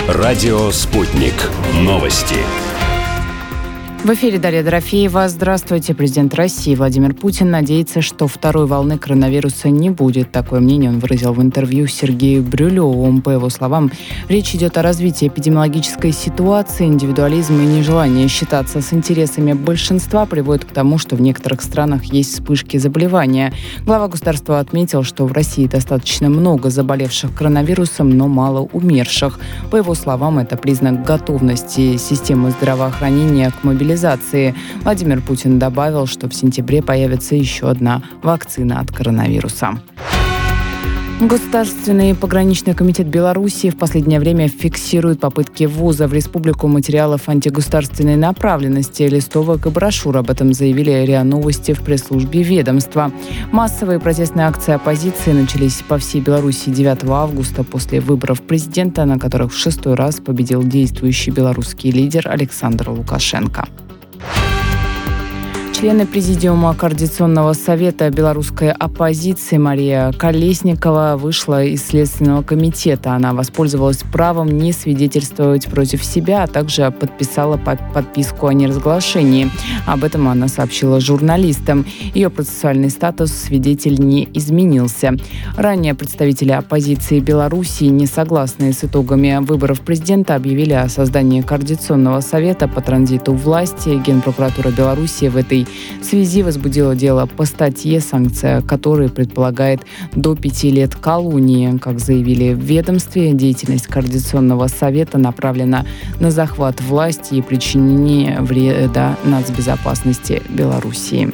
Радио «Спутник». Новости. В эфире Дарья Дорофеева. Здравствуйте. Президент России Владимир Путин надеется, что второй волны коронавируса не будет. Такое мнение он выразил в интервью Сергею Брюлеву. По его словам, речь идет о развитии эпидемиологической ситуации. Индивидуализм и нежелание считаться с интересами большинства приводит к тому, что в некоторых странах есть вспышки заболевания. Глава государства отметил, что в России достаточно много заболевших коронавирусом, но мало умерших. По его словам, это признак готовности системы здравоохранения к мобилизации. Владимир Путин добавил, что в сентябре появится еще одна вакцина от коронавируса. Государственный пограничный комитет Беларуси в последнее время фиксирует попытки ввоза в республику материалов антигосударственной направленности, листовок и брошюр. Об этом заявили РИА Новости в пресс-службе ведомства. Массовые протестные акции оппозиции начались по всей Беларуси 9 августа после выборов президента, на которых в 6-й раз победил действующий белорусский лидер Александр Лукашенко. Члены Президиума Координационного совета белорусской оппозиции Мария Колесникова вышла из Следственного комитета. Она воспользовалась правом не свидетельствовать против себя, а также подписала подписку о неразглашении. Об этом она сообщила журналистам. Ее процессуальный статус свидетель не изменился. Ранее представители оппозиции Беларуси, не согласные с итогами выборов президента, объявили о создании Координационного совета по транзиту власти. Генпрокуратура Беларуси в этой в связи возбудила дело по статье, санкция которой предполагает до 5 лет колонии. Как заявили в ведомстве, деятельность Координационного совета направлена на захват власти и причинение вреда нацбезопасности Белоруссии.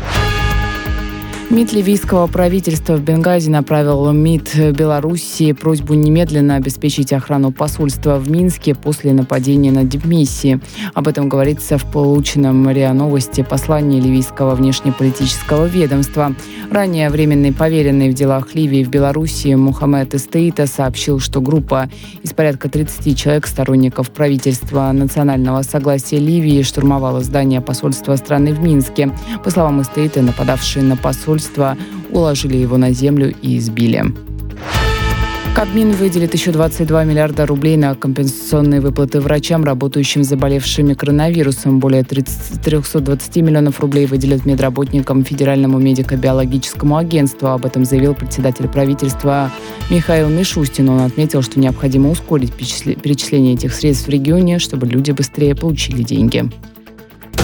МИД ливийского правительства в Бенгази направил МИД Белоруссии просьбу немедленно обеспечить охрану посольства в Минске после нападения на дипмиссии. Об этом говорится в полученном РИА Новости послании ливийского внешнеполитического ведомства. Ранее временный поверенный в делах Ливии в Белоруссии Мухаммед Эстеита сообщил, что группа из порядка 30 человек, сторонников правительства национального согласия Ливии, штурмовала здание посольства страны в Минске. По словам Эстеита, нападавшие на посольство уложили его на землю и избили. Кабмин выделит еще 22 миллиарда рублей на компенсационные выплаты врачам, работающим с заболевшими коронавирусом. Более 320 миллионов рублей выделят медработникам Федеральному медико-биологическому агентству. Об этом заявил председатель правительства Михаил Мишустин. Он отметил, что необходимо ускорить перечисление этих средств в регионе, чтобы люди быстрее получили деньги.